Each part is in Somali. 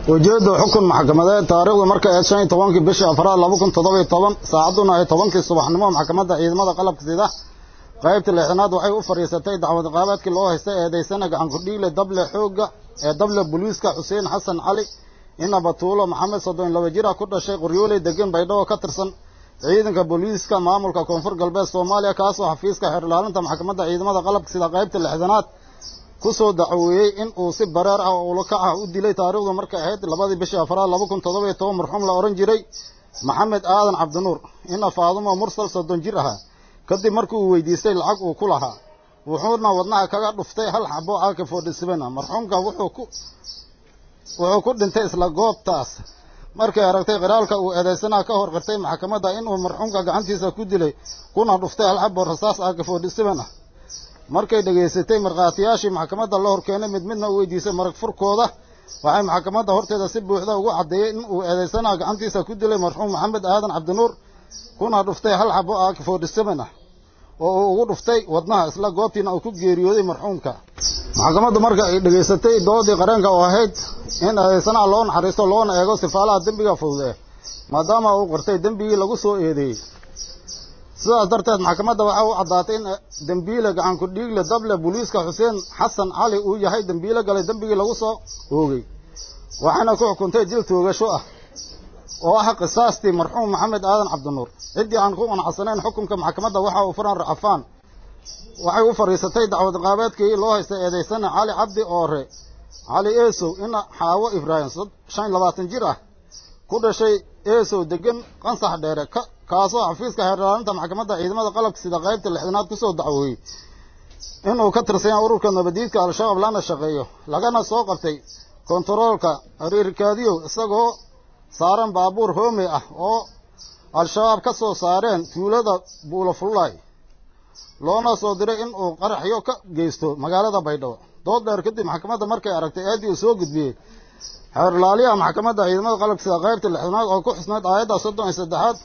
وجد حكم محكمة تاريخ مركز 12 بشهر أفراد 2017 ساعدنا 10 subaxnimo maxkamadda ciidamada qalabka sida qaybta lixnaad waxay u fariisatay dacwad qaabadkii loo haystay eedeysana gacan ku dhiile dable xooga ee dable booliiska Xuseen Xasan Cali ina Batuulo Maxamed 32 jir ku dhashay Qoryooley degan Baydhabo ka tirsan ciidanka booliiska maamulka koonfur galbeed Soomaaliya kaas oo xafiiska xeer ilaalinta maxkamadda ciidamada qalabka sida qaybta lixnaad ku soo dacweeyay in uu si bareer ah oo ka ah u dilay taariikhdu markay ahayd 2 bishii Afraad 2017 marxuum la oran jiray Maxamed Aadan Cabdinuur ina Faadumo Mursal 30 jir ah kadib markii uu weydiistay lacag uu ku lahaa wuxuuna wadnaha kaga dhuftay hal xabo AK47 marxuumka wuxuu ku dhintay isla goobtaas markay aragtay qiraalka uu eedeysana ka hor qirtay maxkamadda in uu marxuumka gacantiisa ku dilay kuna dhuftay hal xabo rasaas AK47 markay dhageysatay marqaatiyaashii maxkamadda la horkeenay midna u weydiisay marag furkooda waxay maxkamadda horteeda si buuxda ugu cadeeyay in uu eedeysana gacantiisa ku dilay marxuum Maxamed Aadan Cabdinuur kuna dhuftay hal xabo AK47 oo uu ugu dhuftay wadnaha isla goobtiina uu ku geeriyooday marxuumka maxkamaddu marka ay dhageysatay doodii qaranka oo ahayd in eedeysana loo naxariisto loona eego sifaalaha dambiga fudud maadaama uu qortay dambigii lagu soo eedeeyay sidaas darteed maxkamadda waxa uu cadaatay in dambiile gacan ku dhiigle dable booliiska Xuseen Xasan Cali uu yahay dambiile galay dambigii lagu soo oogay waxaana ku xukuntay dil toogasho ah oo ah qisaastii marxuum Maxamed Aadan Cabdinuur cidii aan ku qanacsanayn xukunka maxkamadda waxa uu furan racfaan waxay u fariisatay dacwad qaabeedkii loo haystay eedeysana Cali Cabdi Oore Cali Eesow ina Xaawo Ibraahim 25 jir ah ku dhashay Eesow degan qansax dheere kaasoo xafiiska xeer ilaalinta maxkamadda ciidamada qalabka sida qaybta lixnaad ku soo dacweeyay inuu ka tirsan ururka nabadiidka Al-Shabaab lana shaqeeyo lagana soo qabtay kontaroolka Ariirkaadiyo isagoo saaran baabuur hoomey ah oo Al-Shabaab ka soo saareen tuulada Buulafulay loona soo diray in uu qaraxyo ka geysto magaalada Baydhabo dood dheer kadib maxkamadda markay aragtay eedii uu soo gudbiyay xeer ilaaliyaha maxkamadda ciidamada qalabka sida qaybta lixnaad oo ku xusnayd aayadda 33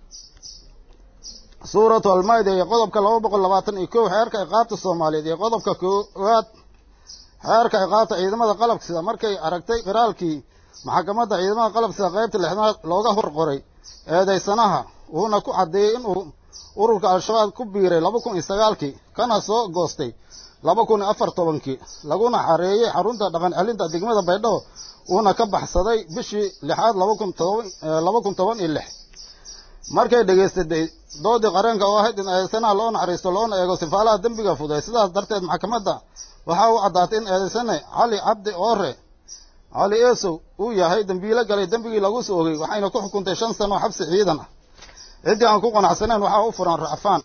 suuratu al-Maa'ida ee qodobka 221 xeerka ciqaabta Soomaaliyeed ee qodobka 1 xeerka ciqaabta ciidamada qalabka sida markay aragtay qiraalkii maxkamadda ciidamada qalabka sida qaybta lixnaad looga horqoray eedeysanaha uuna ku cadeeyay in uu ururka Al-Shabaab ku biiray 2009 kana soo goostay 2014 laguna xareeyay xarunta dhaqan celinta degmada Baydhabo uuna ka baxsaday bishii 6 2016 markay dhageystay doodii qaranka oo ahayd in eedeysanaha loo naxariisto loona eego sifaalaha dambiga fudud sidaas darteed maxkamadda waxa uu cadaatay in eedeysana Cali Cabdi Oore Cali Eesow uu yahay dambiile galay dambigii lagu soo oogay waxayna ku xukuntay 5 sano xabsi ciidan ah cidii aan ku qanacsanayn waxa uu furan racfaan